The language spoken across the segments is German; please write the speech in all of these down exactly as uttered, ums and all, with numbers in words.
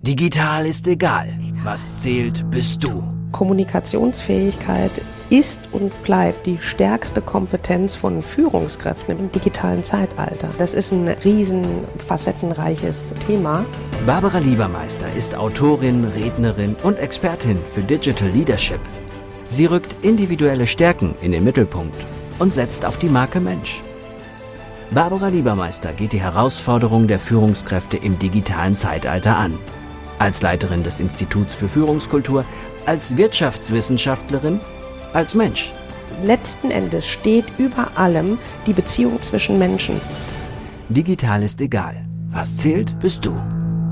Digital ist egal. Was zählt, bist du. Kommunikationsfähigkeit ist und bleibt die stärkste Kompetenz von Führungskräften im digitalen Zeitalter. Das ist ein riesen facettenreiches Thema. Barbara Liebermeister ist Autorin, Rednerin und Expertin für Digital Leadership. Sie rückt individuelle Stärken in den Mittelpunkt und setzt auf die Marke Mensch. Barbara Liebermeister geht die Herausforderungen der Führungskräfte im digitalen Zeitalter an. Als Leiterin des Instituts für Führungskultur, als Wirtschaftswissenschaftlerin, als Mensch. Letzten Endes steht über allem die Beziehung zwischen Menschen. Digital ist egal. Was zählt, bist du.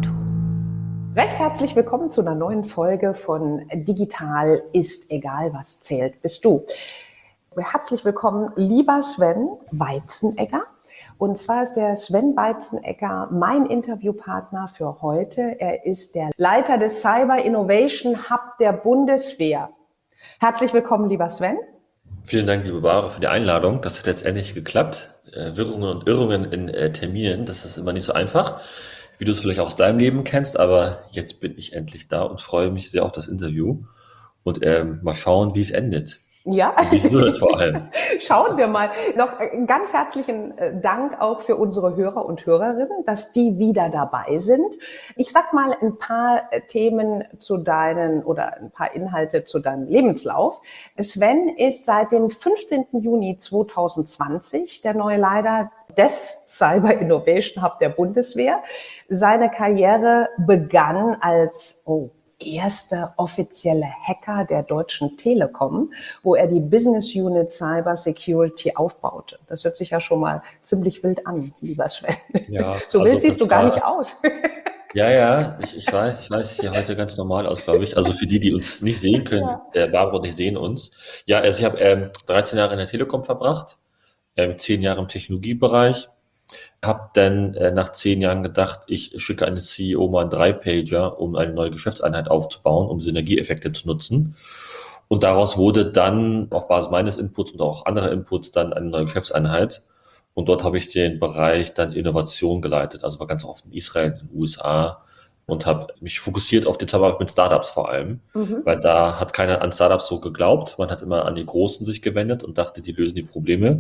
Recht herzlich willkommen zu einer neuen Folge von Digital ist egal, was zählt, bist du. Herzlich willkommen, lieber Sven Weizenegger. Und zwar ist der Sven Weizenegger mein Interviewpartner für heute. Er ist der Leiter des Cyber Innovation Hub der Bundeswehr. Herzlich willkommen, lieber Sven. Vielen Dank, liebe Barbara, für die Einladung. Das hat jetzt endlich geklappt. Äh, Wirrungen und Irrungen in äh, Terminen, das ist immer nicht so einfach, wie du es vielleicht auch aus deinem Leben kennst. Aber jetzt bin ich endlich da und freue mich sehr auf das Interview. Und ähm, mal schauen, wie es endet. Ja, wie es wird vor allem. Schauen wir mal. Noch einen ganz herzlichen Dank auch für unsere Hörer und Hörerinnen, dass die wieder dabei sind. Ich sag mal ein paar Themen zu deinen oder ein paar Inhalte zu deinem Lebenslauf. Sven ist seit dem fünfzehnten Juni zweitausendzwanzig der neue Leiter des Cyber Innovation Hub der Bundeswehr. Seine Karriere begann als oh, erster offizielle Hacker der Deutschen Telekom, wo er die Business Unit Cyber Security aufbaute. Das hört sich ja schon mal ziemlich wild an, lieber Sven. Ja, so wild also siehst du gar war, nicht aus. Ja, ja, ich, ich weiß, ich weiß, ich sehe heute ganz normal aus, glaube ich. Also für die, die uns nicht sehen können, Ja. äh, Barbara und ich sehen uns. Ja, also ich habe ähm, dreizehn Jahre in der Telekom verbracht, ähm, zehn Jahre im Technologiebereich. Hab dann äh, nach zehn Jahren gedacht, ich schicke einen C E O mal einen Drei-Pager, um eine neue Geschäftseinheit aufzubauen, um Synergieeffekte zu nutzen. Und daraus wurde dann auf Basis meines Inputs und auch anderer Inputs dann eine neue Geschäftseinheit. Und dort habe ich den Bereich dann Innovation geleitet, also war ganz oft in Israel, in den U S A und habe mich fokussiert auf die Zusammenarbeit mit Startups vor allem, mhm. weil da hat keiner an Startups so geglaubt. Man hat immer an die Großen sich gewendet und dachte, die lösen die Probleme.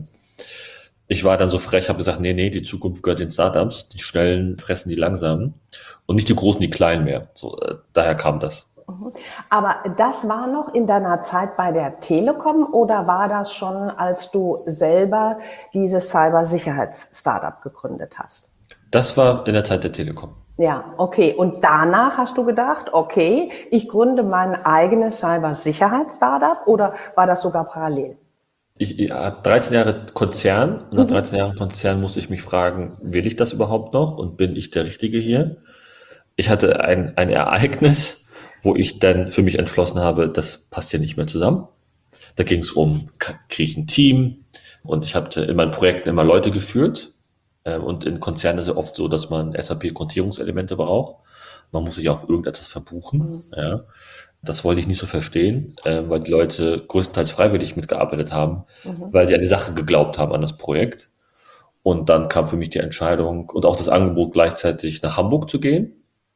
Ich war dann so frech, habe gesagt, nee, nee, die Zukunft gehört den Startups, die Schnellen fressen die Langsamen und nicht die Großen, die Kleinen mehr. So, äh, daher kam das. Aber das war noch in deiner Zeit bei der Telekom oder war das schon, als du selber dieses Cybersicherheits-Startup gegründet hast? Das war in der Zeit der Telekom. Ja, okay. Und danach hast du gedacht, okay, ich gründe mein eigenes Cybersicherheits-Startup oder war das sogar parallel? Ich, ich habe dreizehn Jahre Konzern und nach dreizehn Jahren Konzern musste ich mich fragen, will ich das überhaupt noch und bin ich der Richtige hier? Ich hatte ein, ein Ereignis, wo ich dann für mich entschlossen habe, das passt hier nicht mehr zusammen. Da ging es um, kriege ich ein Team und ich habe in meinen Projekten immer Leute geführt und in Konzernen ist es oft so, dass man S A P-Kontierungselemente braucht. Man muss sich auf irgendetwas verbuchen, mhm. ja. Das wollte ich nicht so verstehen, äh, weil die Leute größtenteils freiwillig mitgearbeitet haben, mhm. weil sie an die Sache geglaubt haben, an das Projekt. Und dann kam für mich die Entscheidung und auch das Angebot, gleichzeitig nach Hamburg zu gehen.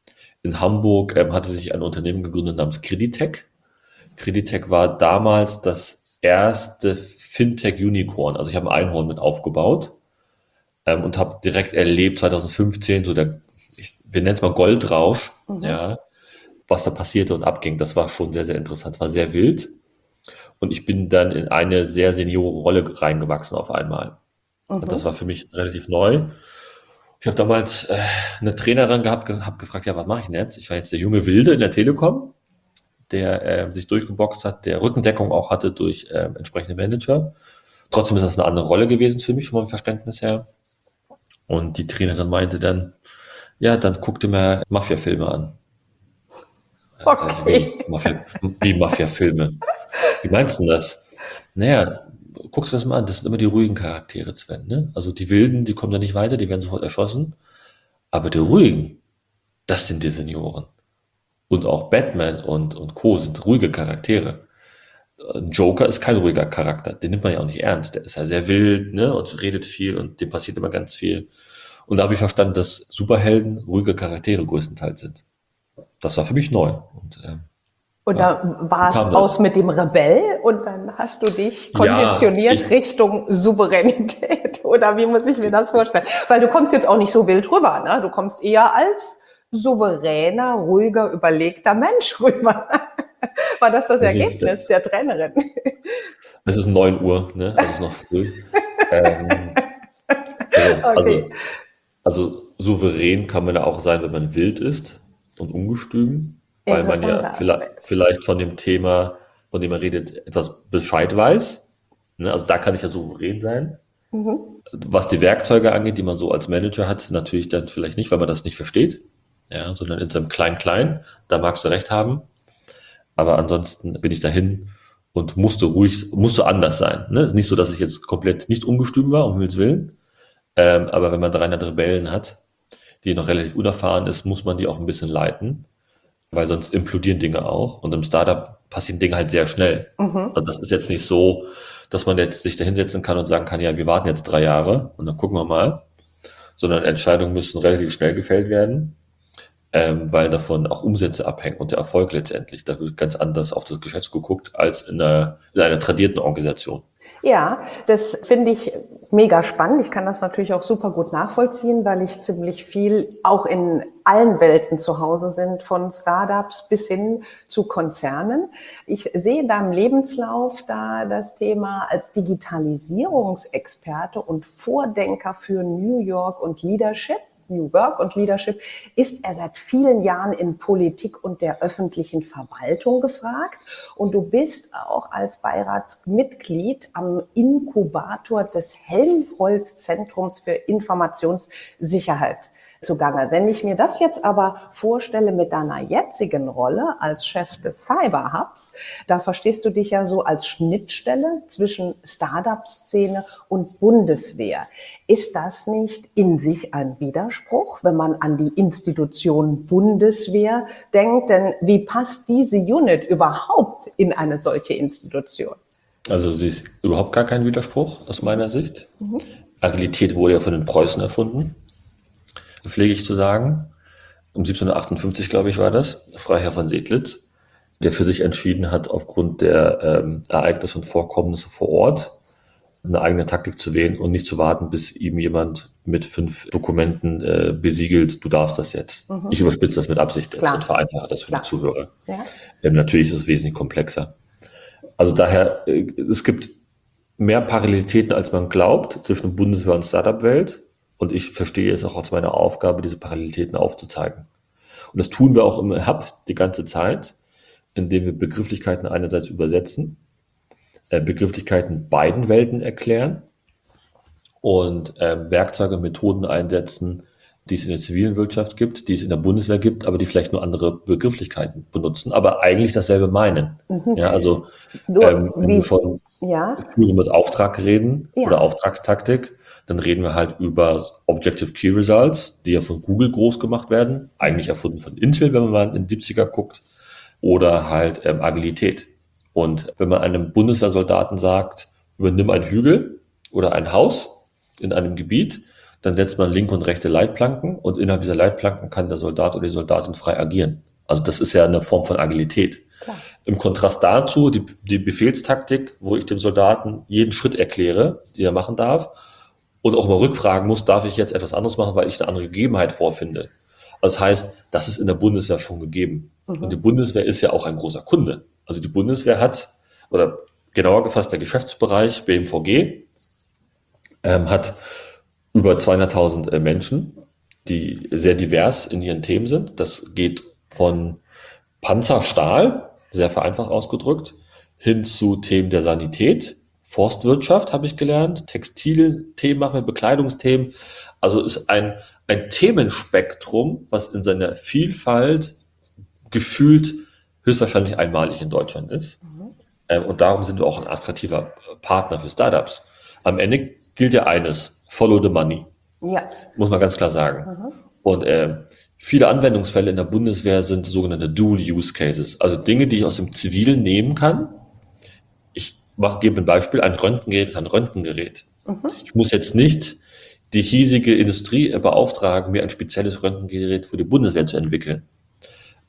In Hamburg ähm, hatte sich ein Unternehmen gegründet namens Creditec. Creditec war damals das erste Fintech-Unicorn. Also ich habe ein Einhorn mit aufgebaut ähm, und habe direkt erlebt, zwanzig fünfzehn, so der, ich, wir nennen es mal Goldrausch, mhm. ja, was da passierte und abging. Das war schon sehr, sehr interessant. Es war sehr wild. Und ich bin dann in eine sehr seniore Rolle reingewachsen auf einmal. Mhm. Und das war für mich relativ neu. Ich habe damals äh, eine Trainerin gehabt, ge- habe gefragt, ja, was mache ich denn jetzt? Ich war jetzt der junge Wilde in der Telekom, der äh, sich durchgeboxt hat, der Rückendeckung auch hatte durch äh, entsprechende Manager. Trotzdem ist das eine andere Rolle gewesen für mich, von meinem Verständnis her. Und die Trainerin meinte dann, ja, dann guck dir mal Mafia-Filme an. Okay. Wie, Mafia, wie Mafia-Filme. Wie meinst du das? Naja, guckst du das mal an, das sind immer die ruhigen Charaktere, Sven, ne? Also die Wilden, die kommen da nicht weiter, die werden sofort erschossen. Aber die ruhigen, das sind die Senioren. Und auch Batman und, und Co. sind ruhige Charaktere. Ein Joker ist kein ruhiger Charakter, den nimmt man ja auch nicht ernst. Der ist ja sehr wild, ne? Und redet viel und dem passiert immer ganz viel. Und da habe ich verstanden, dass Superhelden ruhige Charaktere größtenteils sind. Das war für mich neu. Und, äh, Und ja, da war es kam das. aus mit dem Rebell und dann hast du dich konditioniert Ja, ich, Richtung Souveränität. Oder wie muss ich mir das vorstellen? Weil du kommst jetzt auch nicht so wild rüber, ne? Du kommst eher als souveräner, ruhiger, überlegter Mensch rüber. War das das es ist, Ergebnis der Trainerin? es ist neun Uhr, ne? Es ist noch früh. Ähm, also, Okay, also, also souverän kann man ja auch sein, wenn man wild ist und ungestüm, weil man ja interessanter vielleicht, Aspekt. vielleicht von dem Thema, von dem man redet, etwas Bescheid weiß. Ne? Also da kann ich ja souverän sein. Mhm. Was die Werkzeuge angeht, die man so als Manager hat, natürlich dann vielleicht nicht, weil man das nicht versteht, ja, sondern in seinem Klein-Klein, da magst du recht haben. Aber ansonsten bin ich dahin und musste ruhig, musste anders sein. Ne? Ist nicht so, dass ich jetzt komplett nicht ungestüm war, um Himmels Willen. Ähm, aber wenn man dreihundert Rebellen hat, die noch relativ unerfahren ist, muss man die auch ein bisschen leiten, weil sonst implodieren Dinge auch. Und im Startup passieren Dinge halt sehr schnell. Mhm. Also das ist jetzt nicht so, dass man jetzt sich da hinsetzen kann und sagen kann, ja, wir warten jetzt drei Jahre und dann gucken wir mal, sondern Entscheidungen müssen relativ schnell gefällt werden, ähm, weil davon auch Umsätze abhängen und der Erfolg letztendlich. Da wird ganz anders auf das Geschäft geguckt als in einer, in einer tradierten Organisation. Ja, das finde ich mega spannend. Ich kann das natürlich auch super gut nachvollziehen, weil ich ziemlich viel auch in allen Welten zu Hause sind, von Startups bis hin zu Konzernen. Ich sehe in deinem Lebenslauf da das Thema als Digitalisierungsexperte und Vordenker für New York und Leadership. New Work und Leadership, ist er seit vielen Jahren in Politik und der öffentlichen Verwaltung gefragt. Und du bist auch als Beiratsmitglied am Inkubator des Helmholtz-Zentrums für Informationssicherheit zugange. Wenn ich mir das jetzt aber vorstelle mit deiner jetzigen Rolle als Chef des Cyber-Hubs, da verstehst du dich ja so als Schnittstelle zwischen Startup-Szene und Bundeswehr. Ist das nicht in sich ein Widerspruch, wenn man an die Institution Bundeswehr denkt? Denn wie passt diese Unit überhaupt in eine solche Institution? Also sie ist überhaupt gar kein Widerspruch aus meiner Sicht. Mhm. Agilität wurde ja von den Preußen erfunden, pflege ich zu sagen. Um siebzehnhundertachtundfünfzig, glaube ich, war das, Freiherr von Seydlitz, der für sich entschieden hat, aufgrund der ähm, Ereignisse und Vorkommnisse vor Ort eine eigene Taktik zu wählen und nicht zu warten, bis ihm jemand mit fünf Dokumenten äh, besiegelt, du darfst das jetzt. Mhm. Ich überspitze das mit Absicht jetzt und vereinfache das für Klar. die Zuhörer. Ja. Ähm, natürlich ist es wesentlich komplexer. Also daher, äh, es gibt mehr Parallelitäten, als man glaubt, zwischen Bundeswehr und Startup-Welt. Und ich verstehe es auch als meine Aufgabe, diese Parallelitäten aufzuzeigen. Und das tun wir auch im Hub die ganze Zeit, indem wir Begrifflichkeiten einerseits übersetzen, äh, Begrifflichkeiten beiden Welten erklären und äh, Werkzeuge, Methoden einsetzen, die es in der zivilen Wirtschaft gibt, die es in der Bundeswehr gibt, aber die vielleicht nur andere Begrifflichkeiten benutzen, aber eigentlich dasselbe meinen. Mhm. Ja, also ähm, wenn wir von ja. Führung mit Auftrag reden ja. oder Auftragstaktik, dann reden wir halt über Objective Key Results, die ja von Google groß gemacht werden, eigentlich erfunden von Intel, wenn man mal in den siebziger guckt, oder halt ähm, Agilität. Und wenn man einem Bundeswehrsoldaten sagt, übernimm einen Hügel oder ein Haus in einem Gebiet, dann setzt man linke und rechte Leitplanken und innerhalb dieser Leitplanken kann der Soldat oder die Soldatin frei agieren. Also das ist ja eine Form von Agilität. Klar. Im Kontrast dazu die, die Befehlstaktik, wo ich dem Soldaten jeden Schritt erkläre, die er machen darf, und auch mal rückfragen muss, darf ich jetzt etwas anderes machen, weil ich eine andere Gegebenheit vorfinde. Also das heißt, das ist in der Bundeswehr schon gegeben. Mhm. Und die Bundeswehr ist ja auch ein großer Kunde. Also die Bundeswehr hat, oder genauer gefasst der Geschäftsbereich B M V G, ähm, hat über zweihunderttausend äh, Menschen, die sehr divers in ihren Themen sind. Das geht von Panzerstahl, sehr vereinfacht ausgedrückt, hin zu Themen der Sanität, Forstwirtschaft habe ich gelernt, Textilthemen machen wir, Bekleidungsthemen. Also ist ein, ein Themenspektrum, was in seiner Vielfalt gefühlt höchstwahrscheinlich einmalig in Deutschland ist. Mhm. Ähm, und darum sind wir auch ein attraktiver Partner für Startups. Am Ende gilt ja eines, follow the money. Ja. Muss man ganz klar sagen. Mhm. Und äh, viele Anwendungsfälle in der Bundeswehr sind sogenannte Dual-Use-Cases. Also Dinge, die ich aus dem Zivilen nehmen kann. Ich mach, gebe ein Beispiel, ein Röntgengerät ist ein Röntgengerät. Mhm. Ich muss jetzt nicht die hiesige Industrie beauftragen, mir ein spezielles Röntgengerät für die Bundeswehr zu entwickeln.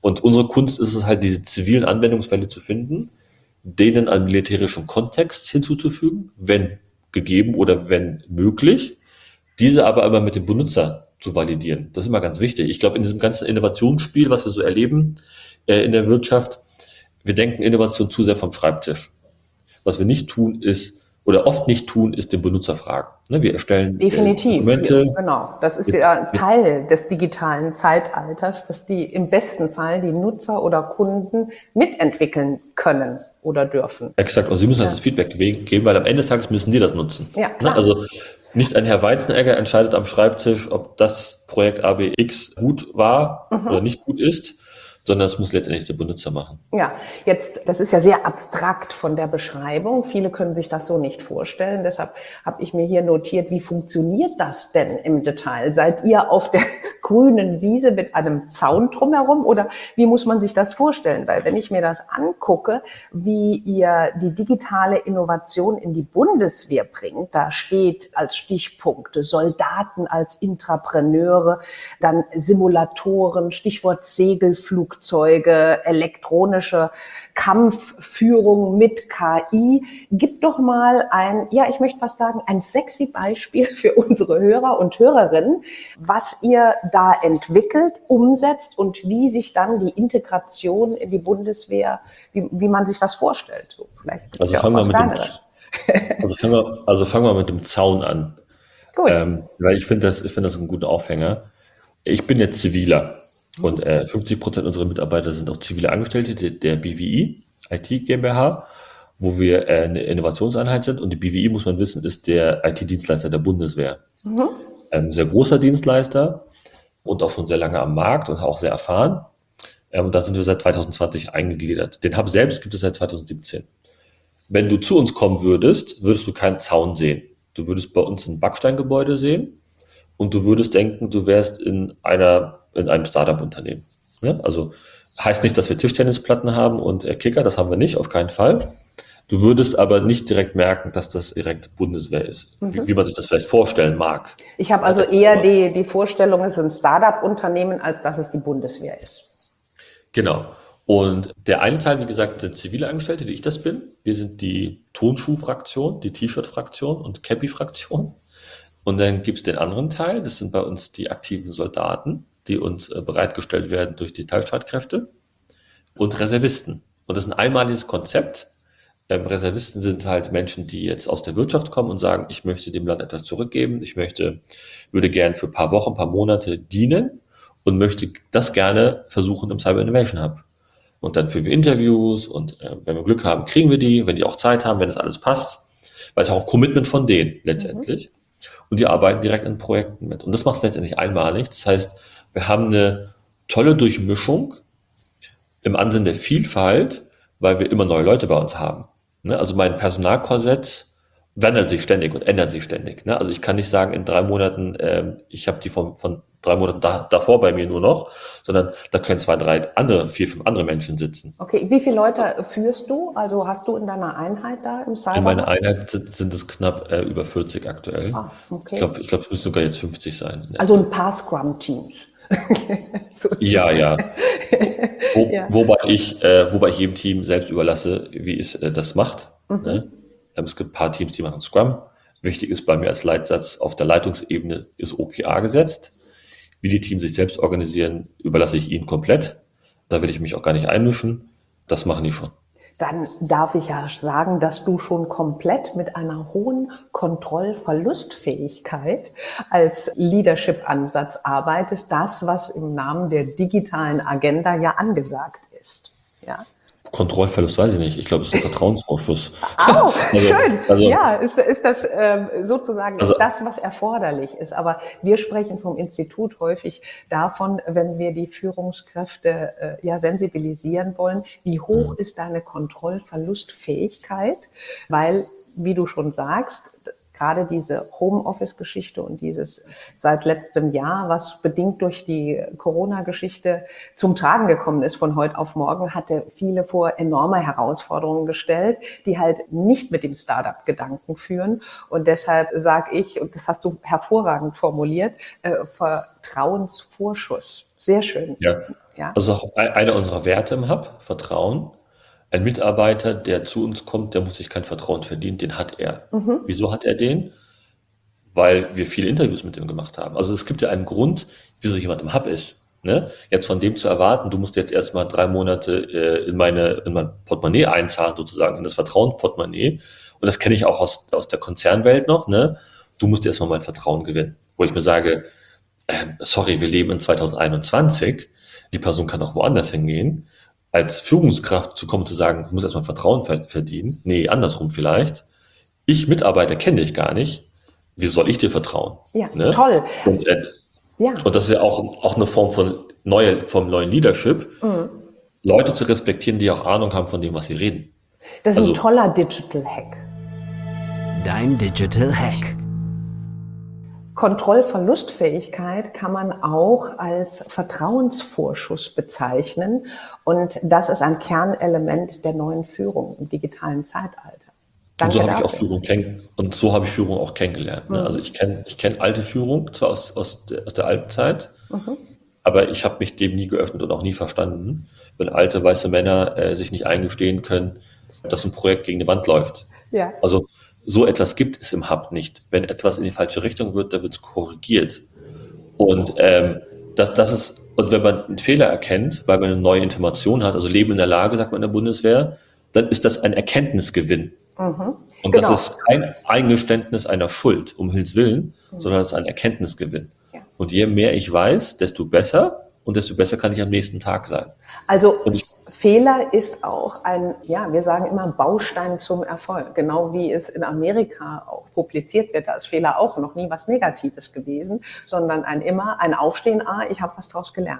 Und unsere Kunst ist es halt, diese zivilen Anwendungsfälle zu finden, denen einen militärischen Kontext hinzuzufügen, wenn gegeben oder wenn möglich, diese aber immer mit dem Benutzer zu validieren. Das ist immer ganz wichtig. Ich glaube, in diesem ganzen Innovationsspiel, was wir so erleben äh, in der Wirtschaft, wir denken Innovation zu sehr vom Schreibtisch. Was wir nicht tun ist, oder oft nicht tun, ist den Benutzer fragen. Ne, wir erstellen Definitiv, äh, Dokumente. Genau. Das ist mit, ja mit, Teil des digitalen Zeitalters, dass die im besten Fall die Nutzer oder Kunden mitentwickeln können oder dürfen. Exakt. Und Sie müssen Ja. uns das Feedback geben, weil am Ende des Tages müssen die das nutzen. Ja, ne, klar. also nicht ein Herr Weizenegger entscheidet am Schreibtisch, ob das Projekt A B X gut war Mhm. oder nicht gut ist, sondern es muss letztendlich der Benutzer machen. Ja, jetzt, das ist ja sehr abstrakt von der Beschreibung. Viele können sich das so nicht vorstellen. Deshalb habe ich mir hier notiert, wie funktioniert das denn im Detail? Seid ihr auf der grünen Wiese mit einem Zaun drumherum oder wie muss man sich das vorstellen? Weil wenn ich mir das angucke, wie ihr die digitale Innovation in die Bundeswehr bringt, da steht als Stichpunkte Soldaten als Intrapreneure, dann Simulatoren, Stichwort Segelflug, Flugzeuge, elektronische Kampfführung mit K I. Gib doch mal ein, ja, ich möchte fast sagen, ein sexy Beispiel für unsere Hörer und Hörerinnen, was ihr da entwickelt, umsetzt und wie sich dann die Integration in die Bundeswehr, wie, wie man sich das vorstellt. So, vielleicht Also ja fangen wir mit dem, Kleineres. also fangen wir, also fangen wir mit dem Zaun an. Gut. Ähm, weil ich finde das, ich finde das einen guten Aufhänger. Ich bin jetzt Ziviler. Und äh, fünfzig Prozent unserer Mitarbeiter sind auch zivile Angestellte der, der B W I, I T GmbH, wo wir äh, eine Innovationseinheit sind. Und die B W I, muss man wissen, ist der I T-Dienstleister der Bundeswehr. Mhm. Ähm, sehr großer Dienstleister und auch schon sehr lange am Markt und auch sehr erfahren. Ähm, und da sind wir seit zwanzig zwanzig eingegliedert. Den Hub selbst gibt es seit zwanzig siebzehn. Wenn du zu uns kommen würdest, würdest du keinen Zaun sehen. Du würdest bei uns ein Backsteingebäude sehen und du würdest denken, du wärst in einer in einem Startup-Unternehmen. Ja, also heißt nicht, dass wir Tischtennisplatten haben und äh, Kicker, das haben wir nicht, auf keinen Fall. Du würdest aber nicht direkt merken, dass das direkt Bundeswehr ist, mhm. wie, wie man sich das vielleicht vorstellen mag. Ich habe also eher die, die Vorstellung, es ist ein Startup-Unternehmen, als dass es die Bundeswehr ist. Genau. Und der eine Teil, wie gesagt, sind zivile Angestellte, wie ich das bin. Wir sind die Tonschuh-Fraktion, die T-Shirt-Fraktion und Cappy-Fraktion. Und dann gibt es den anderen Teil, das sind bei uns die aktiven Soldaten, die uns äh, bereitgestellt werden durch die Teilstreitkräfte und Reservisten. Und das ist ein einmaliges Konzept. Ähm, Reservisten sind halt Menschen, die jetzt aus der Wirtschaft kommen und sagen, ich möchte dem Land etwas zurückgeben, ich möchte, würde gern für ein paar Wochen, ein paar Monate dienen und möchte das gerne versuchen im Cyber Innovation Hub. Und dann führen wir Interviews und äh, wenn wir Glück haben, kriegen wir die, wenn die auch Zeit haben, wenn das alles passt, weil es auch ein Commitment von denen letztendlich. Mhm. Und die arbeiten direkt in Projekten mit. Und das macht es letztendlich einmalig. Das heißt, wir haben eine tolle Durchmischung im Ansinn der Vielfalt, weil wir immer neue Leute bei uns haben. Ne? Also mein Personalkorsett wandelt sich ständig und ändert sich ständig. Ne? Also ich kann nicht sagen, in drei Monaten, ähm, ich habe die von, von drei Monaten da, davor bei mir nur noch, sondern da können zwei, drei andere, vier, fünf andere Menschen sitzen. Okay, wie viele Leute führst du? Also hast du in deiner Einheit da im Cyber? In meiner Einheit sind, sind es knapp äh, über vierzig aktuell. Ah, okay. Ich glaube, ich glaub, es müssen sogar jetzt fünfzig sein. Also ein paar Scrum-Teams. ja, ja. Wo, ja. Wobei ich, äh, wobei ich jedem Team selbst überlasse, wie es äh, das macht. Mhm. Ne? Es gibt ein paar Teams, die machen Scrum. Wichtig ist bei mir als Leitsatz, auf der Leitungsebene ist O K R gesetzt. Wie die Teams sich selbst organisieren, überlasse ich ihnen komplett. Da will ich mich auch gar nicht einmischen. Das machen die schon. Dann darf ich ja sagen, dass du schon komplett mit einer hohen Kontrollverlustfähigkeit als Leadership-Ansatz arbeitest. Das, was im Namen der digitalen Agenda ja angesagt ist. Ja. Kontrollverlust weiß ich nicht. Ich glaube, es ist ein Vertrauensvorschuss. Oh, also, schön. Also, ja, ist, ist das ähm, sozusagen also, ist das, was erforderlich ist. Aber wir sprechen vom Institut häufig davon, wenn wir die Führungskräfte äh, ja sensibilisieren wollen, wie hoch ist deine Kontrollverlustfähigkeit? Weil, wie du schon sagst, gerade diese Homeoffice-Geschichte und dieses seit letztem Jahr, was bedingt durch die Corona-Geschichte zum Tragen gekommen ist von heute auf morgen, hatte viele vor enorme Herausforderungen gestellt, die halt nicht mit dem Startup-Gedanken führen. Und deshalb sage ich, und das hast du hervorragend formuliert, äh, Vertrauensvorschuss. Sehr schön. Ja, Ja. Das ist auch ein- einer unserer Werte im Hub, Vertrauen. Ein Mitarbeiter, der zu uns kommt, der muss sich kein Vertrauen verdienen, den hat er. Mhm. Wieso hat er den? Weil wir viele Interviews mit ihm gemacht haben. Also es gibt ja einen Grund, wieso jemand im Hub ist. Ne? Jetzt von dem zu erwarten, du musst jetzt erstmal drei Monate äh, in meine in mein Portemonnaie einzahlen, sozusagen, in das Vertrauensportemonnaie. Und das kenne ich auch aus, aus der Konzernwelt noch. Ne? Du musst erstmal mein Vertrauen gewinnen. Wo ich mir sage, äh, sorry, wir leben in zwanzig einundzwanzig, die Person kann auch woanders hingehen. Als Führungskraft zu kommen, zu sagen, du musst erstmal Vertrauen ver- verdienen. Nee, andersrum vielleicht. Ich, Mitarbeiter, kenne dich gar nicht. Wie soll ich dir vertrauen? Ja, Ne? toll. Und, äh, Ja. und das ist ja auch, auch eine Form von neue, vom neuen Leadership, Mhm. Leute zu respektieren, die auch Ahnung haben von dem, was sie reden. Das ist Also- ein toller Digital Hack. Dein Digital Hack. Kontrollverlustfähigkeit kann man auch als Vertrauensvorschuss bezeichnen. Und das ist ein Kernelement der neuen Führung im digitalen Zeitalter. Und so habe ich dafür. auch Führung kenn und so habe ich Führung auch kennengelernt. Ne? Mhm. Also ich kenne ich kenn alte Führung, zwar aus, aus, der, aus der alten Zeit, Mhm. aber ich habe mich dem nie geöffnet und auch nie verstanden, wenn alte weiße Männer äh, sich nicht eingestehen können, dass ein Projekt gegen die Wand läuft. Ja. Also so etwas gibt es im Hub nicht. Wenn etwas in die falsche Richtung wird, dann wird es korrigiert. Und ähm, das, das ist, und wenn man einen Fehler erkennt, weil man eine neue Information hat, also Leben in der Lage, sagt man in der Bundeswehr, dann ist das ein Erkenntnisgewinn. Mhm. Und Genau. das ist kein Eingeständnis einer Schuld, um Himmels Willen, sondern es ist ein Erkenntnisgewinn. Ja. Und je mehr ich weiß, desto besser und desto besser kann ich am nächsten Tag sein. Also Und ich- Fehler ist auch ein, ja, wir sagen immer Baustein zum Erfolg. Genau wie es in Amerika auch publiziert wird, da ist Fehler auch noch nie was Negatives gewesen, sondern ein immer ein Aufstehen, ah, ich habe was draus gelernt.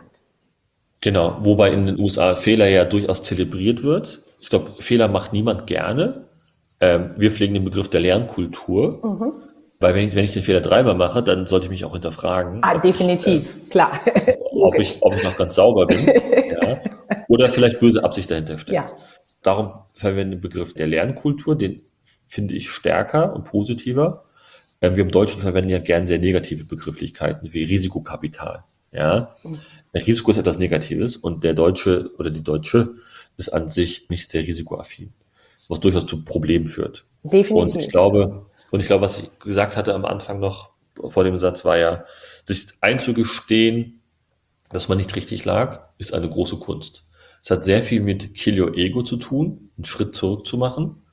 Genau, wobei in den U S A Fehler ja durchaus zelebriert wird. Ich glaube, Fehler macht niemand gerne. Ähm, wir pflegen den Begriff der Lernkultur, Mhm. weil wenn ich, wenn ich den Fehler dreimal mache, dann sollte ich mich auch hinterfragen, Ah, ob ich, definitiv, klar. äh, ob, ich, ob ich noch ganz sauber bin, ja, oder vielleicht böse Absicht dahinter steckt. Ja. Darum verwende ich den Begriff der Lernkultur, den finde ich stärker und positiver. Ähm, wir im Deutschen verwenden ja gern sehr negative Begrifflichkeiten wie Risikokapital. Ja, mhm. Risiko ist etwas Negatives und der Deutsche oder die Deutsche ist an sich nicht sehr risikoaffin, was durchaus zu Problemen führt. Definitiv. Und ich glaube, und ich glaube, was ich gesagt hatte am Anfang noch vor dem Satz war ja, sich einzugestehen, dass man nicht richtig lag, ist eine große Kunst. Es hat sehr viel mit Kill Your Ego zu tun, einen Schritt zurück zu machen.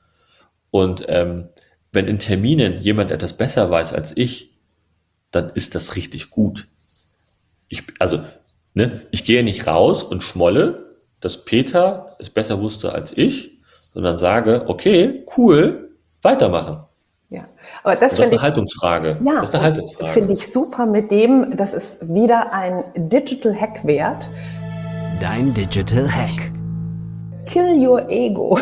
Und ähm, wenn in Terminen jemand etwas besser weiß als ich, dann ist das richtig gut. Ich, also, ne, ich gehe nicht raus und schmolle, dass Peter es besser wusste als ich, sondern sage, okay, cool, weitermachen. Ja, aber das, das ist eine ich, Haltungsfrage. Ja, das ist eine Haltungsfrage. Finde ich super mit dem, das ist wieder ein Digital Hack wert. Dein Digital Hack. Kill Your Ego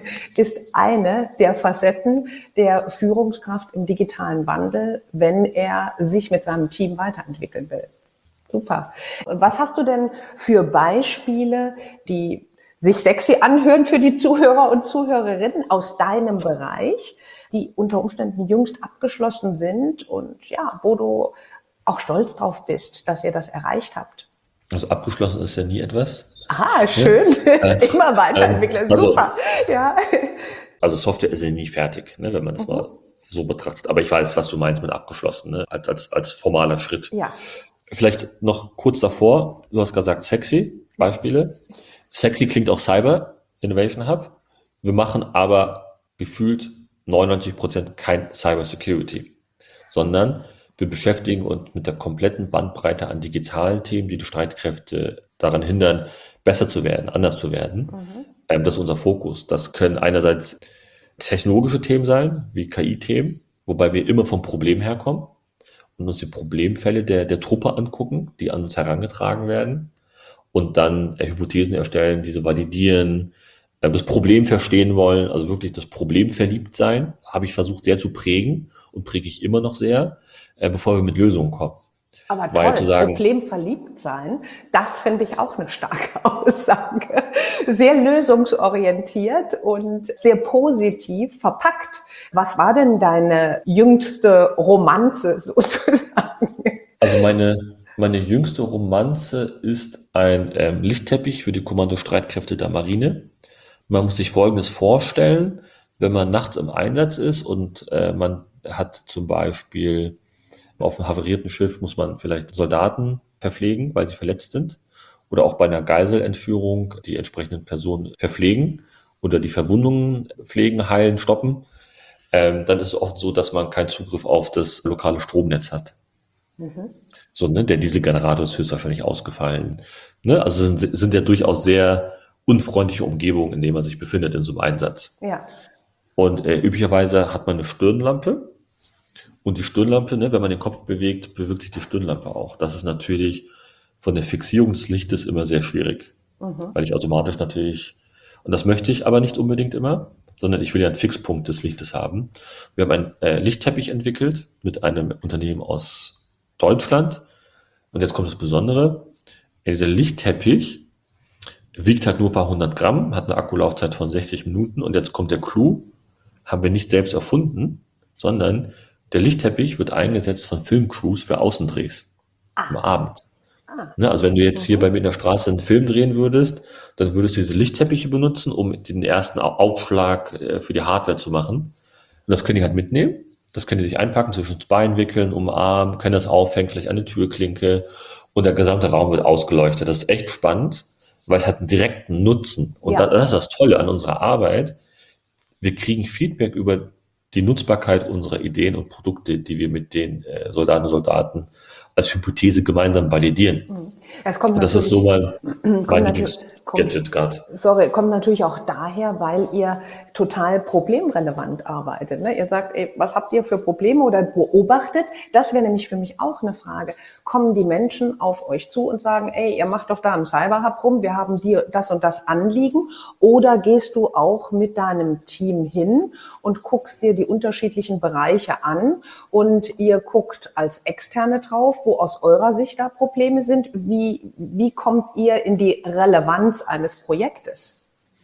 ist eine der Facetten der Führungskraft im digitalen Wandel, wenn er sich mit seinem Team weiterentwickeln will. Super. Was hast du denn für Beispiele, die sich sexy anhören für die Zuhörer und Zuhörerinnen aus deinem Bereich, die unter Umständen jüngst abgeschlossen sind und ja, wo du auch stolz drauf bist, dass ihr das erreicht habt? Also abgeschlossen ist ja nie etwas. Aha, schön. Ja. Immer weiterentwickeln, also, super. Ja. Also Software ist ja nie fertig, ne, wenn man das mhm. mal so betrachtet. Aber ich weiß, was du meinst mit abgeschlossen, ne, als, als, als formaler Schritt. Ja. Vielleicht noch kurz davor, du hast gesagt sexy, Beispiele. Sexy klingt auch Cyber Innovation Hub. Wir machen aber gefühlt neunundneunzig Prozent kein Cyber Security, sondern wir beschäftigen uns mit der kompletten Bandbreite an digitalen Themen, die die Streitkräfte daran hindern, besser zu werden, anders zu werden. Mhm. Ähm, das ist unser Fokus. Das können einerseits technologische Themen sein, wie K I-Themen, wobei wir immer vom Problem herkommen und uns die Problemfälle der, der Truppe angucken, die an uns herangetragen werden und dann äh, Hypothesen erstellen, diese validieren, äh, das Problem verstehen wollen, also wirklich das Problem verliebt sein, habe ich versucht sehr zu prägen und präge ich immer noch sehr, äh, bevor wir mit Lösungen kommen. Aber toll, zu sagen, Problem verliebt sein, das finde ich auch eine starke Aussage. Sehr lösungsorientiert und sehr positiv verpackt. Was war denn deine jüngste Romanze sozusagen? Also meine, Meine jüngste Romanze ist ein ähm, Lichtteppich für die Kommando-Streitkräfte der Marine. Man muss sich Folgendes vorstellen, wenn man nachts im Einsatz ist und äh, man hat zum Beispiel auf einem havarierten Schiff, muss man vielleicht Soldaten verpflegen, weil sie verletzt sind, oder auch bei einer Geiselentführung die entsprechenden Personen verpflegen oder die Verwundungen pflegen, heilen, stoppen. Ähm, dann ist es oft so, dass man keinen Zugriff auf das lokale Stromnetz hat. So, ne, der Dieselgenerator ist höchstwahrscheinlich ausgefallen. Ne? Also es sind, sind ja durchaus sehr unfreundliche Umgebungen, in denen man sich befindet in so einem Einsatz. Ja. Und äh, üblicherweise hat man eine Stirnlampe. Und die Stirnlampe, ne, wenn man den Kopf bewegt, bewegt sich die Stirnlampe auch. Das ist natürlich von der Fixierung des Lichtes immer sehr schwierig, weil ich automatisch natürlich, und das möchte ich aber nicht unbedingt immer, sondern ich will ja einen Fixpunkt des Lichtes haben. Wir haben einen äh, Lichtteppich entwickelt mit einem Unternehmen aus Deutschland. Und jetzt kommt das Besondere. Ja, dieser Lichtteppich wiegt halt nur ein paar hundert Gramm, hat eine Akkulaufzeit von sechzig Minuten. Und jetzt kommt der Clou, haben wir nicht selbst erfunden, sondern der Lichtteppich wird eingesetzt von Filmcrews für Außendrehs am Abend. Ne, also wenn du jetzt hier bei mir in der Straße einen Film drehen würdest, dann würdest du diese Lichtteppiche benutzen, um den ersten Au- Aufschlag äh, für die Hardware zu machen. Und das können die halt mitnehmen. Das können die sich einpacken, zwischen das Bein wickeln, umarmen, können das aufhängen, vielleicht an eine Türklinke und der gesamte Raum wird ausgeleuchtet. Das ist echt spannend, weil es hat einen direkten Nutzen. Und Ja. da- das ist das Tolle an unserer Arbeit. Wir kriegen Feedback über die Nutzbarkeit unserer Ideen und Produkte, die wir mit den äh, Soldaten und Soldaten als Hypothese gemeinsam validieren. Es kommt Und das ist so natürlich- mein, mein natürlich- kommt- Lieblingsgadget gerade. Sorry, kommt natürlich auch daher, weil ihr total problemrelevant arbeitet. Ne? Ihr sagt, ey, was habt ihr für Probleme oder beobachtet? Das wäre nämlich für mich auch eine Frage. Kommen die Menschen auf euch zu und sagen, ey, ihr macht doch da im Cyberhub rum, wir haben dir das und das Anliegen? Oder gehst du auch mit deinem Team hin und guckst dir die unterschiedlichen Bereiche an und ihr guckt als Externe drauf, wo aus eurer Sicht da Probleme sind? Wie, wie kommt ihr in die Relevanz eines Projektes?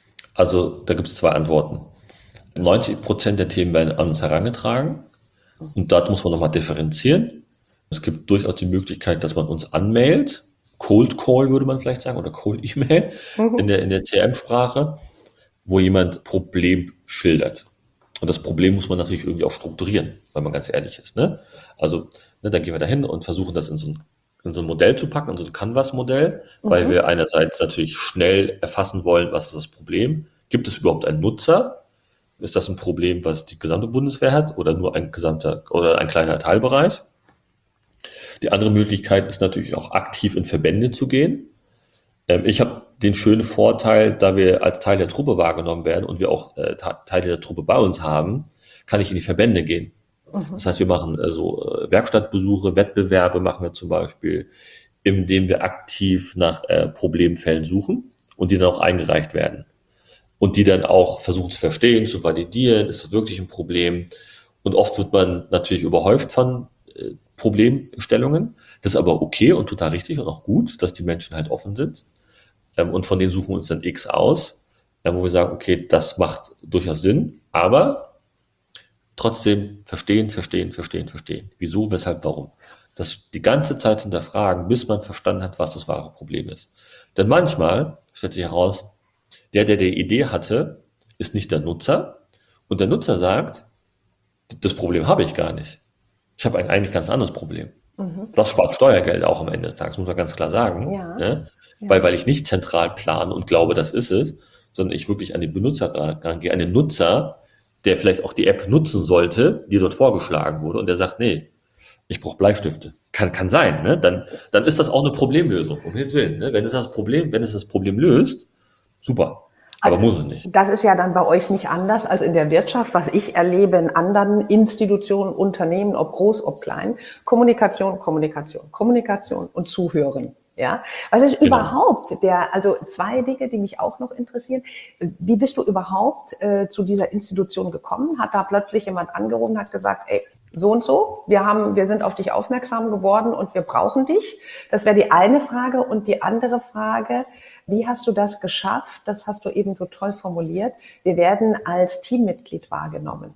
Also da gibt es zwei Antworten. neunzig Prozent der Themen werden an uns herangetragen und dort muss man nochmal differenzieren. Es gibt durchaus die Möglichkeit, dass man uns anmailt. Cold Call würde man vielleicht sagen oder Cold E-Mail in der, in der C R M-Sprache, wo jemand Problem schildert. Und das Problem muss man natürlich irgendwie auch strukturieren, wenn man ganz ehrlich ist. Ne? Also ne, dann gehen wir dahin und versuchen das in so ein, in so ein Modell zu packen, in so ein Canvas-Modell, weil wir einerseits natürlich schnell erfassen wollen, was ist das Problem. Gibt es überhaupt einen Nutzer? Ist das ein Problem, was die gesamte Bundeswehr hat oder nur ein gesamter oder ein kleiner Teilbereich? Die andere Möglichkeit ist natürlich auch aktiv in Verbände zu gehen. Ähm, ich habe den schönen Vorteil, da wir als Teil der Truppe wahrgenommen werden und wir auch äh, Ta- Teile der Truppe bei uns haben, kann ich in die Verbände gehen. Das heißt, wir machen äh, so äh, Werkstattbesuche, Wettbewerbe machen wir zum Beispiel, indem wir aktiv nach äh, Problemfällen suchen und die dann auch eingereicht werden. Und die dann auch versuchen zu verstehen, zu validieren, ist das wirklich ein Problem? Und oft wird man natürlich überhäuft von äh, Problemstellungen. Das ist aber okay und total richtig und auch gut, dass die Menschen halt offen sind. Ähm, und von denen suchen wir uns dann X aus, äh, wo wir sagen, okay, das macht durchaus Sinn, aber trotzdem verstehen, verstehen, verstehen, verstehen. Wieso, weshalb, warum? Das die ganze Zeit hinterfragen, bis man verstanden hat, was das wahre Problem ist. Denn manchmal stellt sich heraus, der, der die Idee hatte, ist nicht der Nutzer. Und der Nutzer sagt, das Problem habe ich gar nicht. Ich habe ein eigentlich ganz anderes Problem. Das spart Steuergeld auch am Ende des Tages, muss man ganz klar sagen. Ja. Ne? Weil, weil ich nicht zentral plane und glaube, das ist es, sondern ich wirklich an den Benutzer rangehe, an den Nutzer, der vielleicht auch die App nutzen sollte, die dort vorgeschlagen wurde, und der sagt, nee, ich brauche Bleistifte. Kann, kann sein, ne? Dann, dann ist das auch eine Problemlösung, um Himmels Willen. Ne? Wenn es das Problem, wenn es das Problem löst, super. Aber muss es nicht. Das ist ja dann bei euch nicht anders als in der Wirtschaft, was ich erlebe in anderen Institutionen, Unternehmen, ob groß, ob klein. Kommunikation, Kommunikation, Kommunikation und Zuhören. Ja, was ist Genau. überhaupt der, also zwei Dinge, die mich auch noch interessieren. Wie bist du überhaupt äh, zu dieser Institution gekommen? Hat da plötzlich jemand angerufen, hat gesagt, ey, so und so, wir haben, wir sind auf dich aufmerksam geworden und wir brauchen dich? Das wäre die eine Frage. Und die andere Frage, wie hast du das geschafft? Das hast du eben so toll formuliert. Wir werden als Teammitglied wahrgenommen.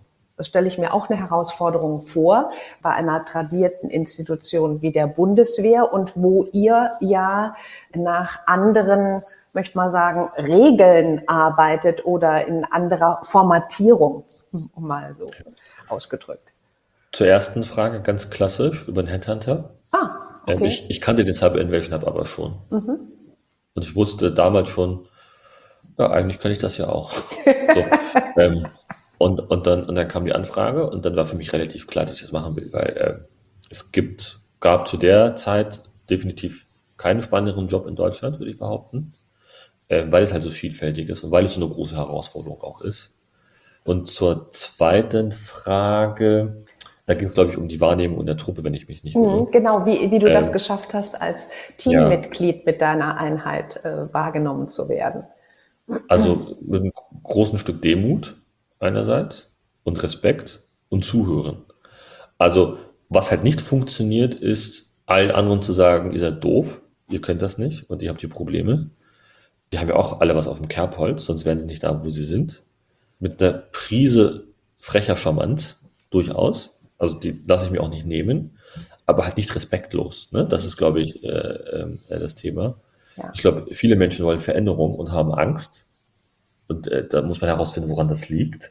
Das stelle ich mir auch eine Herausforderung vor bei einer tradierten Institution wie der Bundeswehr und wo ihr ja nach anderen, möchte mal sagen, Regeln arbeitet oder in anderer Formatierung, um mal so ausgedrückt. Zur ersten Frage ganz klassisch über den Headhunter. Ah, okay. Ähm, ich, ich kannte den Cyber Invasion Hub aber schon. Mhm. Und ich wusste damals schon, ja, eigentlich kann ich das ja auch. so, ähm, und, und, dann, und dann kam die Anfrage und dann war für mich relativ klar, dass ich das machen will, weil äh, es gibt, gab zu der Zeit definitiv keinen spannenderen Job in Deutschland, würde ich behaupten, äh, weil es halt so vielfältig ist und weil es so eine große Herausforderung auch ist. Und zur zweiten Frage, da ging es, glaube ich, um die Wahrnehmung in der Truppe, wenn ich mich nicht irre. Mhm, genau, wie, wie du Ähm, das geschafft hast, als Teammitglied ja. mit deiner Einheit äh, wahrgenommen zu werden. Also mit einem großen Stück Demut einerseits und Respekt und Zuhören. Also was halt nicht funktioniert, ist allen anderen zu sagen, ihr seid doof, ihr könnt das nicht und ihr habt hier Probleme. Die haben ja auch alle was auf dem Kerbholz, sonst wären sie nicht da, wo sie sind. Mit einer Prise frecher Charmanz, durchaus. Also die lasse ich mir auch nicht nehmen, aber halt nicht respektlos. Ne? Das ist, glaube ich, äh, äh, das Thema. Ja. Ich glaube, viele Menschen wollen Veränderung und haben Angst. Und äh, da muss man herausfinden, woran das liegt.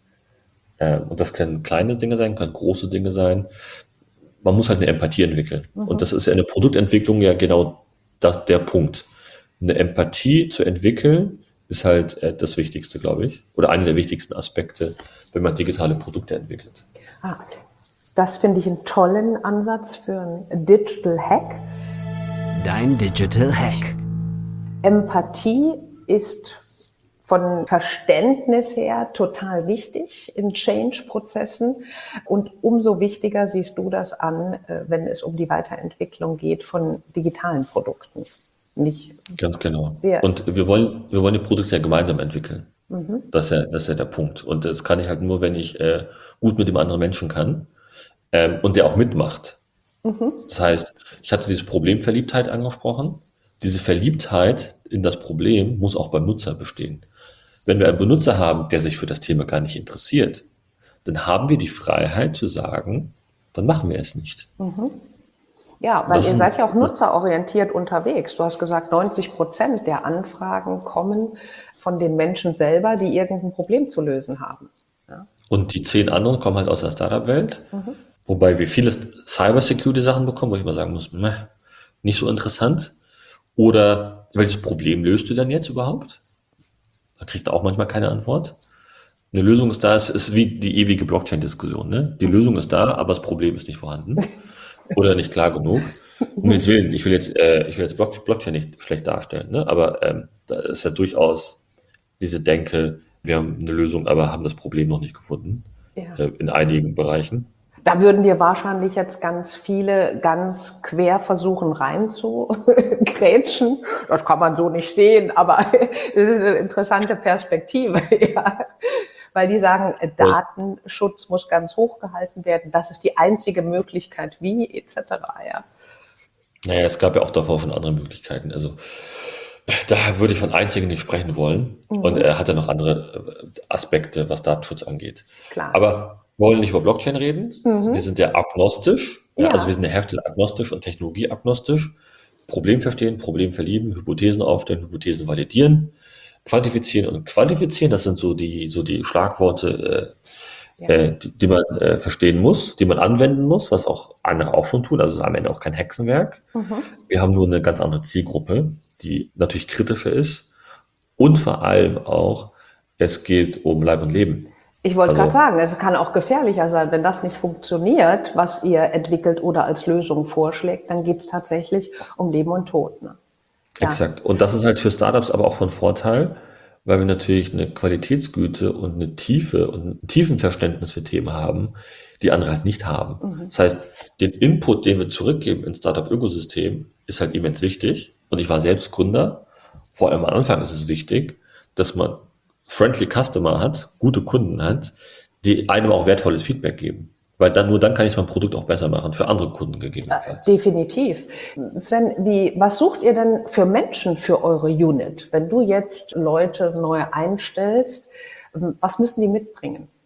Äh, und das können kleine Dinge sein, können große Dinge sein. Man muss halt eine Empathie entwickeln. Mhm. Und das ist ja in der Produktentwicklung ja genau das, der Punkt. Eine Empathie zu entwickeln, ist halt äh, das Wichtigste, glaube ich. Oder einer der wichtigsten Aspekte, wenn man digitale Produkte entwickelt. Ah, das finde ich einen tollen Ansatz für einen Digital Hack. Dein Digital Hack. Empathie ist von Verständnis her total wichtig in Change-Prozessen und umso wichtiger siehst du das an, wenn es um die Weiterentwicklung geht von digitalen Produkten. Nicht Ganz genau. Und wir wollen, wir wollen die Produkte ja gemeinsam entwickeln. Mhm. Das ist ja, das ist ja der Punkt. Und das kann ich halt nur, wenn ich äh, gut mit dem anderen Menschen kann ähm, und der auch mitmacht. Mhm. Das heißt, ich hatte diese Problemverliebtheit angesprochen. Diese Verliebtheit in das Problem muss auch beim Nutzer bestehen. Wenn wir einen Benutzer haben, der sich für das Thema gar nicht interessiert, dann haben wir die Freiheit zu sagen, dann machen wir es nicht. Mhm. Ja, weil das ihr seid ja auch nutzerorientiert unterwegs. Du hast gesagt, neunzig Prozent der Anfragen kommen von den Menschen selber, die irgendein Problem zu lösen haben. Ja. Und die zehn anderen kommen halt aus der Startup-Welt, mhm. wobei wir viele Cyber-Security-Sachen bekommen, wo ich mal sagen muss, meh, nicht so interessant. Oder welches Problem löst du denn jetzt überhaupt? Da kriegt er auch manchmal keine Antwort. Eine Lösung ist da, es ist wie die ewige Blockchain-Diskussion. Ne? Die Lösung ist da, aber das Problem ist nicht vorhanden. Oder nicht klar genug. Um den Willen, ich will jetzt, äh, ich will jetzt Blockchain nicht schlecht darstellen, ne? Aber ähm, da ist ja durchaus diese Denke, wir haben eine Lösung, aber haben das Problem noch nicht gefunden. Ja. Äh, in einigen Bereichen. Da würden dir wahrscheinlich jetzt ganz viele ganz quer versuchen reinzugrätschen. Das kann man so nicht sehen, aber es ist eine interessante Perspektive, ja. Weil die sagen, Datenschutz muss ganz hoch gehalten werden. Das ist die einzige Möglichkeit, wie, et cetera. Ja. Naja, es gab ja auch davor schon andere Möglichkeiten. Also da würde ich von einzigen nicht sprechen wollen. Mhm. Und er hatte noch andere Aspekte, was Datenschutz angeht. Klar. Aber wir wollen nicht über Blockchain reden. Mhm. Wir sind ja agnostisch. Ja. Ja, also wir sind ja herstelleragnostisch und technologieagnostisch. Problem verstehen, Problem verlieben, Hypothesen aufstellen, Hypothesen validieren. Quantifizieren und qualifizieren, das sind so die, so die Schlagworte, äh, ja. äh, die, die man äh, verstehen muss, die man anwenden muss, was auch andere auch schon tun. Also es ist am Ende auch kein Hexenwerk. Mhm. Wir haben nur eine ganz andere Zielgruppe, die natürlich kritischer ist. Und vor allem auch, es geht um Leib und Leben. Ich wollte also, gerade sagen, es kann auch gefährlicher sein, wenn das nicht funktioniert, was ihr entwickelt oder als Lösung vorschlägt, dann geht es tatsächlich um Leben und Tod. Ne? Ja. Exakt. Und das ist halt für Startups aber auch von Vorteil, weil wir natürlich eine Qualitätsgüte und eine Tiefe und ein Tiefenverständnis für Themen haben, die andere halt nicht haben. Mhm. Das heißt, den Input, den wir zurückgeben ins Startup-Ökosystem, ist halt immens wichtig. Und ich war selbst Gründer. Vor allem am Anfang ist es wichtig, dass man friendly Customer hat, gute Kunden hat, die einem auch wertvolles Feedback geben. Weil dann nur dann kann ich mein Produkt auch besser machen, für andere Kunden gegebenenfalls. Definitiv. Sven, wie, was sucht ihr denn für Menschen für eure Unit? Wenn du jetzt Leute neu einstellst, was müssen die mitbringen?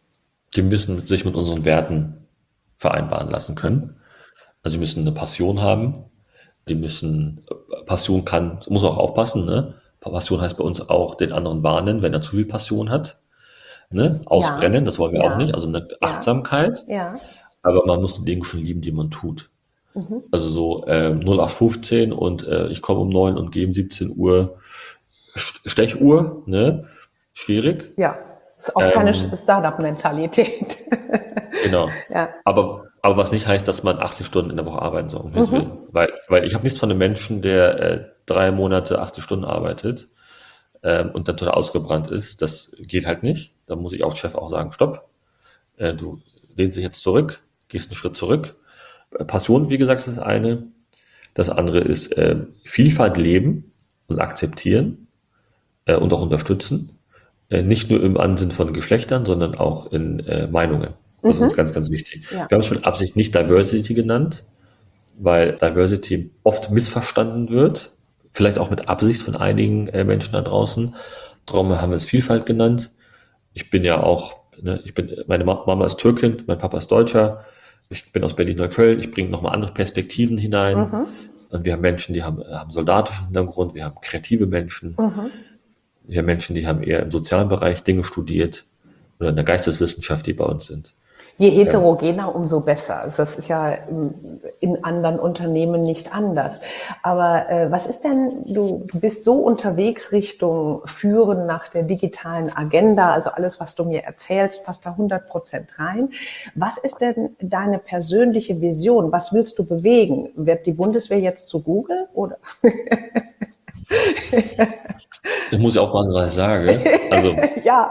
die müssen sich mit unseren Werten vereinbaren lassen können. Also die müssen eine Passion haben. Die müssen, Passion kann, muss man auch aufpassen, ne? Passion heißt bei uns auch den anderen warnen, wenn er zu viel Passion hat. Ne? Ausbrennen, das wollen wir ja, auch nicht. Also eine Achtsamkeit. ja. Aber man muss die Dinge schon lieben, die man tut. Mhm. Also so äh, null acht fünfzehn und äh, ich komme um neun und gehe um siebzehn Uhr Stechuhr, ne? Schwierig. Ja, ist auch keine Ähm, Startup-Mentalität. Genau. Ja. Aber, aber was nicht heißt, dass man achtzig Stunden in der Woche arbeiten soll, um Himmels Willen. Weil, weil ich habe nichts von einem Menschen, der äh, drei Monate achtzig Stunden arbeitet ähm, und dann total ausgebrannt ist. Das geht halt nicht. Da muss ich auch Chef auch sagen, stopp. Äh, du lehnst dich jetzt zurück, gehst einen Schritt zurück. Äh, Passion, wie gesagt, ist das eine. Das andere ist äh, Vielfalt leben und akzeptieren äh, und auch unterstützen. Äh, nicht nur im Ansinn von Geschlechtern, sondern auch in äh, Meinungen. Das ist uns ganz, ganz wichtig. Ja. Wir haben es mit Absicht nicht Diversity genannt, weil Diversity oft missverstanden wird. Vielleicht auch mit Absicht von einigen äh, Menschen da draußen. Darum haben wir es Vielfalt genannt. Ich bin ja auch, ne, ich bin, meine Mama ist Türkin, mein Papa ist Deutscher. Ich bin aus Berlin-Neukölln. Ich bringe nochmal andere Perspektiven hinein. Mhm. Und wir haben Menschen, die haben, haben soldatischen Hintergrund. Wir haben kreative Menschen. Mhm. Wir haben Menschen, die haben eher im sozialen Bereich Dinge studiert oder in der Geisteswissenschaft, die bei uns sind. Je heterogener, umso besser. Also das ist ja in anderen Unternehmen nicht anders. Aber äh, was ist denn, du, du bist so unterwegs Richtung Führen nach der digitalen Agenda, also alles, was du mir erzählst, passt da hundert Prozent rein. Was ist denn deine persönliche Vision? Was willst du bewegen? Wird die Bundeswehr jetzt zu Google oder? Ich muss ja aufpassen, was ich sage. Also, ja.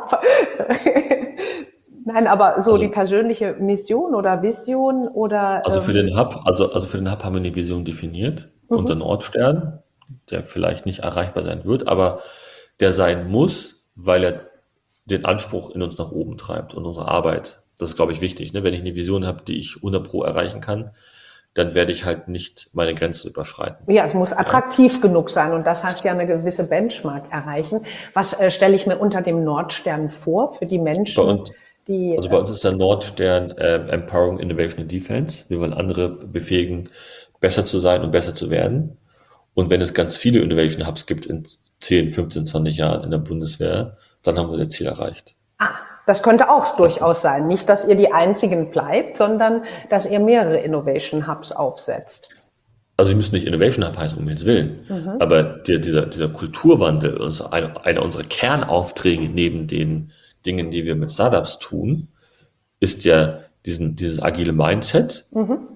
Nein, aber so Also- die persönliche Mission oder Vision oder also für ähm, den Hub, also, also für den Hub haben wir eine Vision definiert, unseren Ortstern, der vielleicht nicht erreichbar sein wird, aber der sein muss, weil er den Anspruch in uns nach oben treibt und unsere Arbeit. Das ist, glaube ich, wichtig. Ne? Wenn ich eine Vision habe, die ich hundert Pro erreichen kann, dann werde ich halt nicht meine Grenzen überschreiten. ja, es muss attraktiv genug sein und das heißt ja eine gewisse Benchmark erreichen. Was äh, stelle ich mir unter dem Nordstern vor für die Menschen, Bei uns- die Also bei uns ist der Nordstern ähm, Empowering Innovation and Defense. Wir wollen andere befähigen, besser zu sein und besser zu werden. Und wenn es ganz viele Innovation Hubs gibt in zehn, fünfzehn, zwanzig Jahren in der Bundeswehr, dann haben wir das Ziel erreicht. ah, das könnte auch durchaus sein. Nicht, dass ihr die einzigen bleibt, sondern dass ihr mehrere Innovation Hubs aufsetzt. Also sie müssen nicht Innovation Hub heißen, um Himmels Willen. Aber der, dieser, dieser Kulturwandel, unser- einer einer unserer Kernaufträge neben den Dingen, die wir mit Startups tun, ist ja diesen, dieses agile Mindset,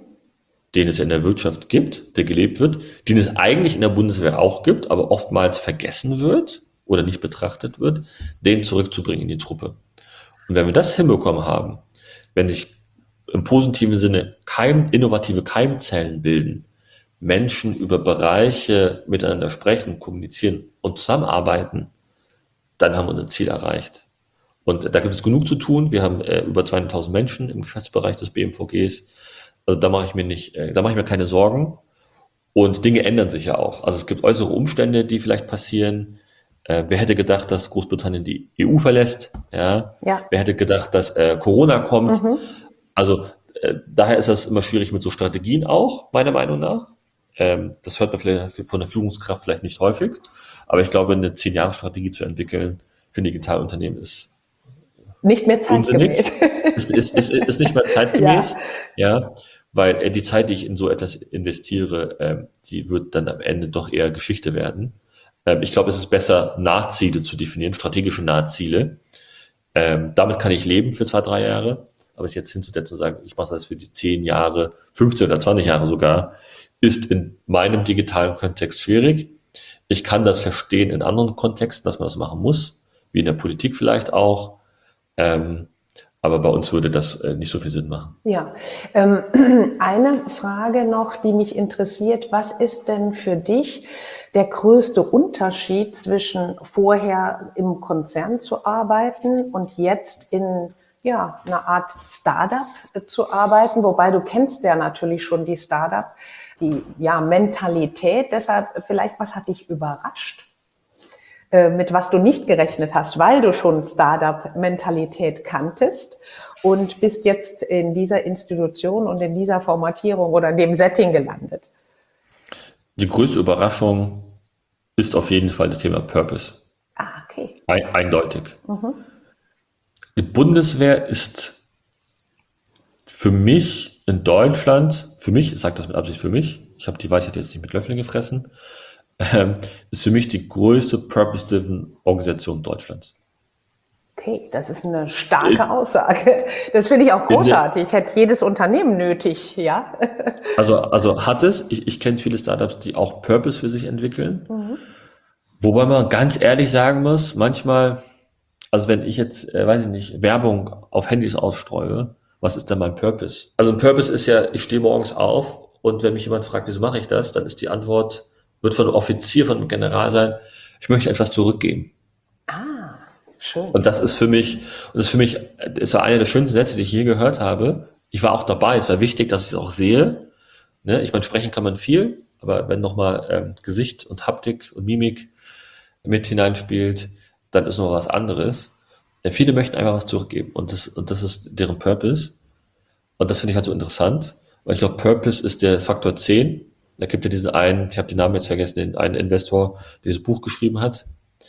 den es in der Wirtschaft gibt, der gelebt wird, den es eigentlich in der Bundeswehr auch gibt, aber oftmals vergessen wird oder nicht betrachtet wird, den zurückzubringen in die Truppe. Und wenn wir das hinbekommen haben, wenn sich im positiven Sinne Keim, innovative Keimzellen bilden, Menschen über Bereiche miteinander sprechen, kommunizieren und zusammenarbeiten, dann haben wir unser Ziel erreicht. Und da gibt es genug zu tun. Wir haben äh, über zweihunderttausend Menschen im Geschäftsbereich des B M V Gs. Also da mache ich mir nicht, äh, da mache ich mir keine Sorgen. Und Dinge ändern sich ja auch. Also es gibt äußere Umstände, die vielleicht passieren. Äh, wer hätte gedacht, dass Großbritannien die E U verlässt? Ja. Ja. Wer hätte gedacht, dass äh, Corona kommt? Also äh, daher ist das immer schwierig mit so Strategien auch, meiner Meinung nach. Ähm, das hört man vielleicht von der Führungskraft vielleicht nicht häufig. Aber ich glaube, eine zehn-Jahres-Strategie zu entwickeln für ein Digitalunternehmen ist Nicht mehr unsinnig, zeitgemäß. ist, ist, ist, ist nicht mehr zeitgemäß, ja, weil äh, die Zeit, die ich in so etwas investiere, ähm, die wird dann am Ende doch eher Geschichte werden. Ähm, ich glaube, es ist besser, Nahziele zu definieren, strategische Nahziele. Ähm, damit kann ich leben für zwei, drei Jahre, aber es jetzt hinzusetzen und sagen, ich mache das für die zehn Jahre, fünfzehn oder zwanzig Jahre sogar, ist in meinem digitalen Kontext schwierig. Ich kann das verstehen in anderen Kontexten, dass man das machen muss, wie in der Politik vielleicht auch. Ähm, aber bei uns würde das äh, nicht so viel Sinn machen. Ja, ähm, eine Frage noch, die mich interessiert. Was ist denn für dich der größte Unterschied zwischen vorher im Konzern zu arbeiten und jetzt in ja, einer Art Startup äh, zu arbeiten? Wobei du kennst ja natürlich schon die Startup, die ja, Mentalität. Deshalb vielleicht, was hat dich überrascht? Mit was du nicht gerechnet hast, weil du schon Startup-Mentalität kanntest und bist jetzt in dieser Institution und in dieser Formatierung oder in dem Setting gelandet? Die größte Überraschung ist auf jeden Fall das Thema Purpose. Ah, okay. Ein, eindeutig. Mhm. Die Bundeswehr ist für mich in Deutschland, für mich, ich sage das mit Absicht für mich, ich habe die Weisheit jetzt nicht mit Löffeln gefressen, ähm, ist für mich die größte Purpose-driven Organisation Deutschlands. Okay, das ist eine starke Aussage. Das finde ich auch großartig. Ich hätte jedes Unternehmen nötig, ja. Also, also hat es, ich, ich kenne viele Startups, die auch Purpose für sich entwickeln. Mhm. Wobei man ganz ehrlich sagen muss, manchmal, also wenn ich jetzt, äh, weiß ich nicht, Werbung auf Handys ausstreue, was ist denn mein Purpose? Also ein Purpose ist ja, ich stehe morgens auf und wenn mich jemand fragt, wieso mache ich das, dann ist die Antwort, wird von einem Offizier, von einem General sein, ich möchte etwas zurückgeben. Ah, schön. Und das ist für mich, und das ist für mich, ist ja einer der schönsten Sätze, die ich je gehört habe. Ich war auch dabei, es war wichtig, dass ich es auch sehe. Ne? Ich meine, sprechen kann man viel, aber wenn nochmal ähm, Gesicht und Haptik und Mimik mit hineinspielt, dann ist noch was anderes. Ja, viele möchten einfach was zurückgeben und das, und das ist deren Purpose. Und das finde ich halt so interessant, weil ich glaube, Purpose ist der Faktor zehn. Da gibt ja diesen einen, ich habe den Namen jetzt vergessen, den einen Investor, der dieses Buch geschrieben hat,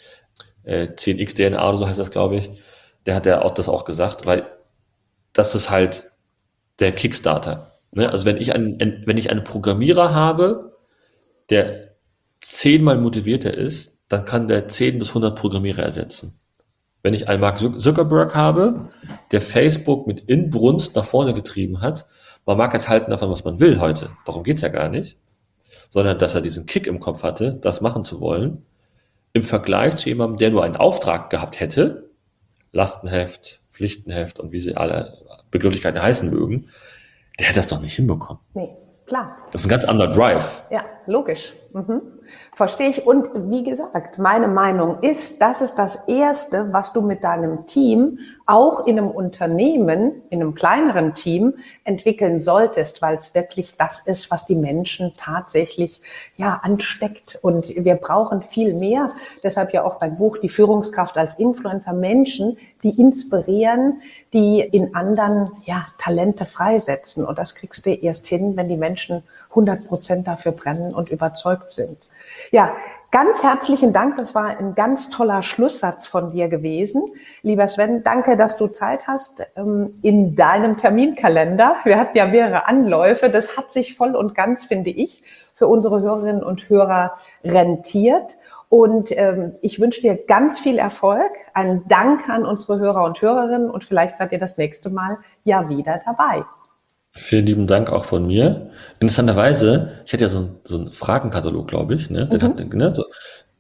äh, zehn x D N A oder so heißt das, glaube ich. Der hat ja auch das auch gesagt, weil das ist halt der Kickstarter. Ne? Also wenn ich einen, wenn ich einen Programmierer habe, der zehnmal motivierter ist, dann kann der zehn bis hundert Programmierer ersetzen. Wenn ich einen Mark Zuckerberg habe, der Facebook mit Inbrunst nach vorne getrieben hat, man mag jetzt halten davon, was man will heute, darum geht's ja gar nicht, sondern dass er diesen Kick im Kopf hatte, das machen zu wollen, im Vergleich zu jemandem, der nur einen Auftrag gehabt hätte, Lastenheft, Pflichtenheft und wie sie alle Begrifflichkeiten heißen mögen, der hätte das doch nicht hinbekommen. Nee, klar. Das ist ein ganz anderer Drive. Ja, logisch. Mhm. Verstehe ich. Und wie gesagt, meine Meinung ist, das ist das Erste, was du mit deinem Team auch in einem Unternehmen, in einem kleineren Team entwickeln solltest, weil es wirklich das ist, was die Menschen tatsächlich ja ansteckt. Und wir brauchen viel mehr. Deshalb ja auch mein Buch Die Führungskraft als Influencer, Menschen, die inspirieren, die in anderen ja Talente freisetzen. Und das kriegst du erst hin, wenn die Menschen hundert Prozent dafür brennen und überzeugt sind. Ja, ganz herzlichen Dank. Das war ein ganz toller Schlusssatz von dir gewesen. Lieber Sven, danke, dass du Zeit hast in deinem Terminkalender. Wir hatten ja mehrere Anläufe. Das hat sich voll und ganz, finde ich, für unsere Hörerinnen und Hörer rentiert. Und ähm, ich wünsche dir ganz viel Erfolg. Einen Dank an unsere Hörer und Hörerinnen und vielleicht seid ihr das nächste Mal ja wieder dabei. Vielen lieben Dank auch von mir. Interessanterweise, ich hatte ja so einen so einen Fragenkatalog, glaube ich, ne? Den Mhm. hat, ne, so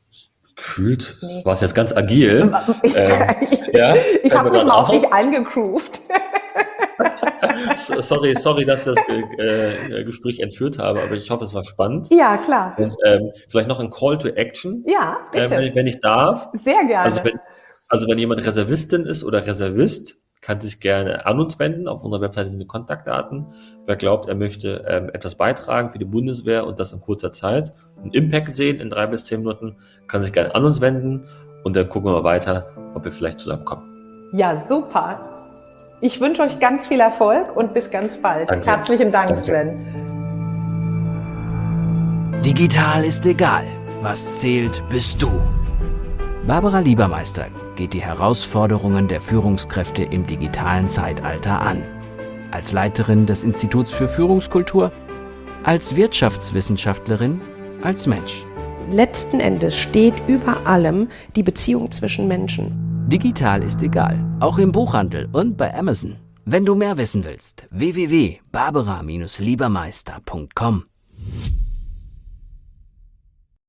gefühlt Nee. war es jetzt ganz agil. ähm, ja, Ich habe mich grad mal auf auf. dich eingegroovt. Sorry, sorry, dass ich das äh, Gespräch entführt habe, aber ich hoffe, es war spannend. Ja, klar. Und ähm, vielleicht noch ein Call to Action, Ja, äh, bitte. wenn, ich, wenn ich darf. Sehr gerne. Also wenn, also wenn jemand Reservistin ist oder Reservist, kann sich gerne an uns wenden. Auf unserer Webseite sind die Kontaktdaten. Wer glaubt, er möchte ähm, etwas beitragen für die Bundeswehr und das in kurzer Zeit, einen Impact sehen in drei bis zehn Minuten, kann sich gerne an uns wenden und dann gucken wir mal weiter, ob wir vielleicht zusammenkommen. Ja, super. Ich wünsche euch ganz viel Erfolg und bis ganz bald. Danke. Herzlichen Dank, Danke. Sven. Digital ist egal. Was zählt, bist du. Barbara Liebermeister geht die Herausforderungen der Führungskräfte im digitalen Zeitalter an. Als Leiterin des Instituts für Führungskultur, als Wirtschaftswissenschaftlerin, als Mensch. Letzten Endes steht über allem die Beziehung zwischen Menschen. Digital ist egal, auch im Buchhandel und bei Amazon. Wenn du mehr wissen willst, w w w punkt barbara Bindestrich liebermeister punkt com.